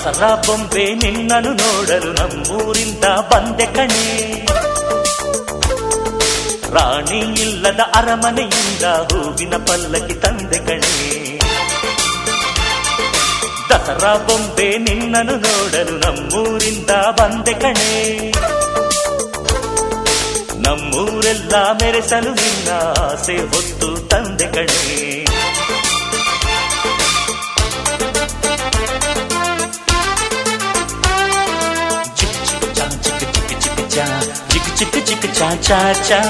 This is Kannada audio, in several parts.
ದಸರಾ ಬೊಂಬೆ ನಿನ್ನನ್ನು ನೋಡಲು ನಮ್ಮೂರಿಂದ ಬಂದೆ ಕಣೆ. ರಾಣಿ ಇಲ್ಲದ ಅರಮನೆಯಿಂದ ಹೂವಿನ ಪಲ್ಲಕ್ಕಿ ತಂದೆ ಕಣೆ. ದಸರಾ ಬೊಂಬೆ ನಿನ್ನನ್ನು ನೋಡಲು ನಮ್ಮೂರಿಂದ ಬಂದೆ ಕಣೆ. ನಮ್ಮೂರೆಲ್ಲ ಮೆರೆಸಲು ನಿನ್ನ ಆಸೆ ಹೊತ್ತು ತಂದೆ ಕಣೆ. ಚಿಕ್ಕ ಚಿಕ್ಕ ಚಿಕ್ಕ ಚಾ ಚಾ ಚಾ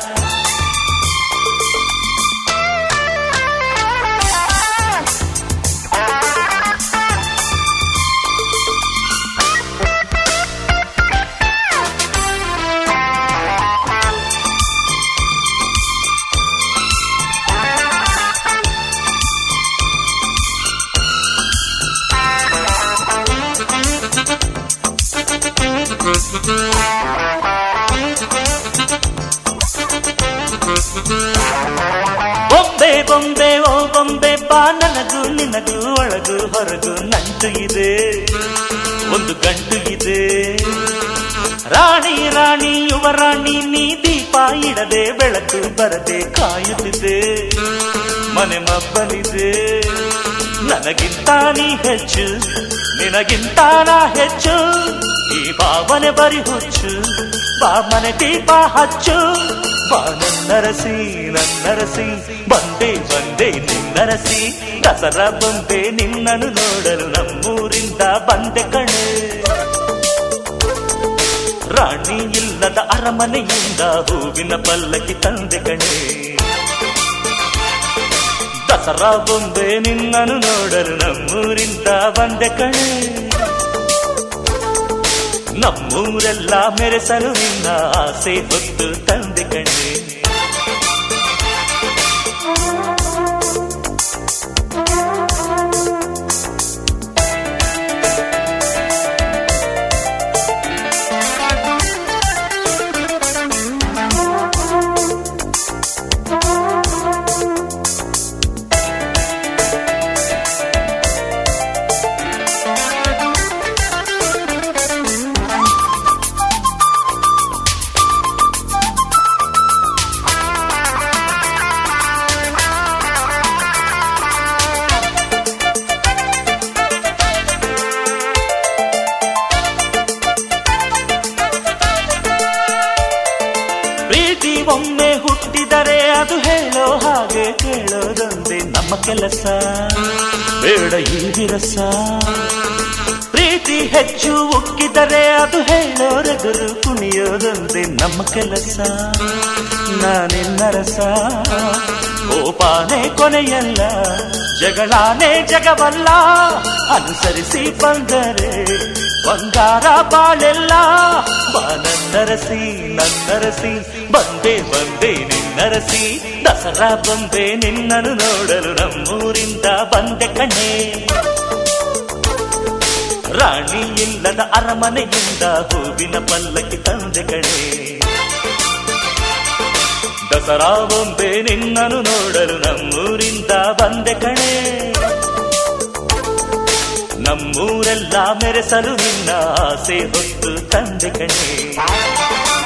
ಬೊಂಬೆ ಬೊಂಬೆ ಓ ಬೊಂಬೆ ಬಾ, ನನಗೂ ನಿನಗೂ ಒಳಗು ಹೊರಗು ನಂಟು ಇದೆ, ಒಂದು ಗಂಟು ಇದೆ. ರಾಣಿ ರಾಣಿ ಯುವರಾಣಿ ನೀ ದೀಪ ಇಡದೆ ಬೆಳಕು ಬರದೆ ಕಾಯುತ್ತಿದೆ, ಮನೆ ಮಬ್ಬಲಿದೆ. ನನಗಿಂತ ನೀ ಹೆಚ್ಚು, ನಿನಗಿಂತ ನಾ ಹೆಚ್ಚು, ಈ ಭಾವನೆ ಬರಿ ಹುಚ್ಚು, ಬಾ ಮನೆ ದೀಪ ಹಚ್ಚು. ಬಾ ನನ್ನರಸಿ ನನ್ನರಸಿ, ಬಂದೆ ಬಂದೆ ನಿನ್ನರಸಿ. ದಸರಾ ಬೊಂಬೆ ನಿನ್ನನ್ನು ನೋಡಲು ನಮ್ಮೂರಿಂದ ಬಂದೆ ಕಣೆ. ರಾಣಿ ಇಲ್ಲದ ಅರಮನೆಯಿಂದ ಹೂವಿನ ಪಲ್ಲಕ್ಕಿ ತಂದೆ ಕಣೆ. ದಸರಾ ಬೊಂಬೆ ನಿನ್ನನ್ನು ನೋಡಲು ನಮ್ಮೂರಿಂದ ಬಂದೆ ಕಣೆ. ನಮ್ಮೂರೆಲ್ಲ ಮೆರೆಸಲು ನಿನ್ನ ಆಸೆ ಹೊತ್ತು ತಂದೆ ಕಣೆ. ಪ್ರೀತಿ ಒಮ್ಮೆ ಹುಟ್ಟಿದರೆ ಅದು ಹೇಳೋ ಹಾಗೆ ಕೇಳೋದೊಂದೇ ನಮ್ಮ ಕೆಲಸ, ಬೇಡ ಈ ವಿರಸ. ಪ್ರೀತಿ ಹೆಚ್ಚು ಉಕ್ಕಿದರೆ ಅದು ಹೇಳೋರೆದುರು ಕುಣಿಯೋದೊಂದೇ ನಮ್ಮ ಕೆಲಸ. ನಾನೆನ್ನರಸ ಕೋಪಾನೇ ಕೊನೆಯಲ್ಲ, ಜಗಳಾನೇ ಜಗವಲ್ಲ. ಅನುಸರಿಸಿ ಬಂದರೆ ಬಂಗಾರ ಬಾಳೆಲ್ಲ. ಬಾ ನನ್ನರಸಿ ನನ್ನರಸಿ, ಬಂದೆ ಬಂದೆ ನಿನ್ನರಸಿ. ದಸರಾ ಬೊಂಬೆ ನಿನ್ನನ್ನು ನೋಡಲು ನಮ್ಮೂರಿಂದ ಬಂದೆ ಕಣೆ. ರಾಣಿ ಇಲ್ಲದ ಅರಮನೆಯಿಂದ ಹೂವಿನ ಪಲ್ಲಕ್ಕಿ ತಂದೆ ಕಣೆ. ದಸರಾ ಬೊಂಬೆ ನಿನ್ನನ್ನು ನೋಡಲು ನಮ್ಮೂರಿಂದ ಬಂದೆ ಕಣೆ. ನಮ್ಮೂರೆಲ್ಲ ಮೆರೆಸಲು ನಿನ್ನ ಆಸೆ ಹೊತ್ತು ತಂದೆ ಕಣೆ.